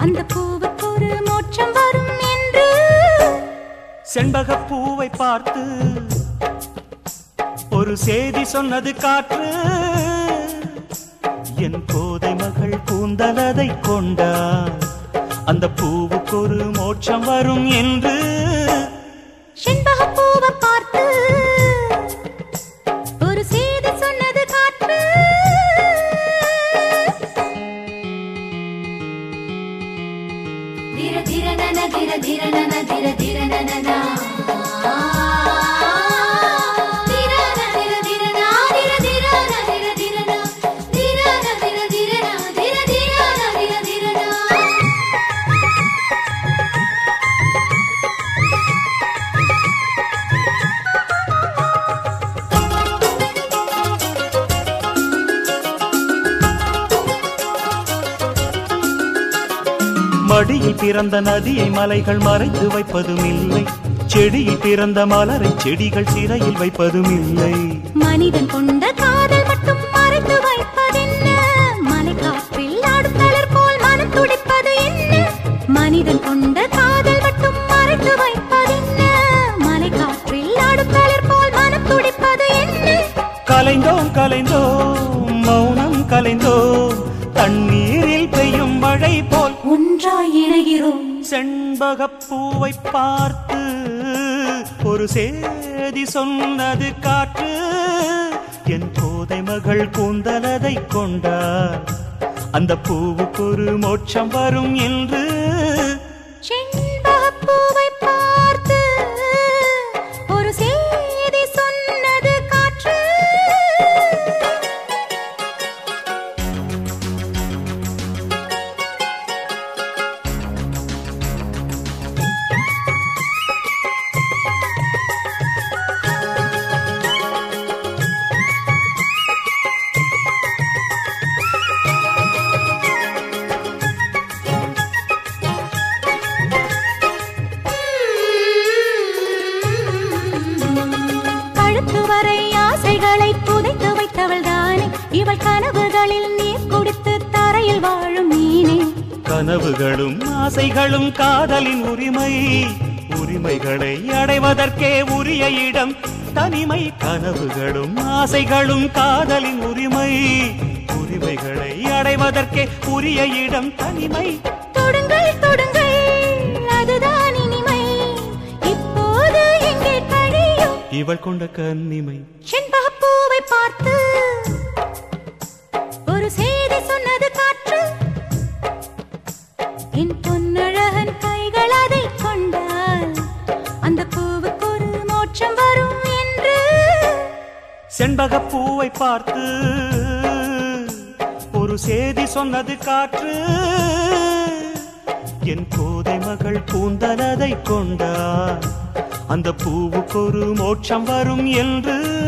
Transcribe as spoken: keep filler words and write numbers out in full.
அந்த பூவுக்கு ஒரு மோட்சம் வரும் என்று செண்பக பூவை பார்த்து ஒரு செய்தி சொன்னது காற்று என் கோதை மகள் கூந்தலதை கொண்டார் அந்த பூவுக்கு ஒரு மோட்சம் வரும் என்று செண்பக பூவை பார்த்து ஒரு செய்தி சொன்னது காற்று திர திர நன திர திர நன திர திர நன மடியில் பிறந்த நதியை மலைகள் மறைத்து வைப்பதும் இல்லை செடியில் பிறந்த மலரை செடிகள் சிறையில் வைப்பதும் இல்லை மனிதன் கொண்ட காதல் மட்டும் மறைத்து வைப்பதென்ன மலை காற்றில் ஆடும் தளர் போல் மனம் துடிப்பது என்ன மனிதன் கொண்ட காதல் மட்டும் மறைத்து வைப்பதென்ன மலை காற்றில் ஆடும் தளர் போல் மனம் துடிப்பது என்ன கலைந்தோம் கலைந்தோம் மௌனம் கலைந்தோம் தண்ணீரில் பெய்யும் மழை போல் ஒன்றாய் இணைகிறோம் செண்பகப் பூவை பார்த்து ஒரு சேதி சொன்னது காற்று என் கோதை மகள் கூந்தலதை கொண்டார் அந்த பூவுக்கு ஒரு மோட்சம் வரும் என்று செண்பகப் பூவை பார்த்து ஒரு சேதி சொன்னது காற்று புதைத்து வைத்தவள் தானே இவள் கனவுகளில் நீர் குடித்து தரையில் வாழும் மீனே கனவுகளும் ஆசைகளும் காதலின் உரிமை உரிமைகளை அடைவதற்கே உரிய இடம் தனிமை கனவுகளும் ஆசைகளும் காதலின் உரிமை உரிமைகளை அடைவதற்கே உரிய இடம் தனிமை தொடுங்கள் தொடுங்கள் அதுதான் இனிமை இப்போது எங்கே கழியும் இவள் கொண்ட கன்னிமை செண்பகப் பூவை பார்த்து ஒரு செய்தி சொன்னது காற்று என் பொன்னழகன் கைகள் அதை கொண்டால் அந்த பூவுக்கு ஒரு மோட்சம் வரும் என்று செண்பகப் பூவை பார்த்து ஒரு செய்தி சொன்னது காற்று என் கோதை மகள் கூந்தலதை கொண்டார் அந்த பூவுக்கு ஒரு மோட்சம் வரும் என்று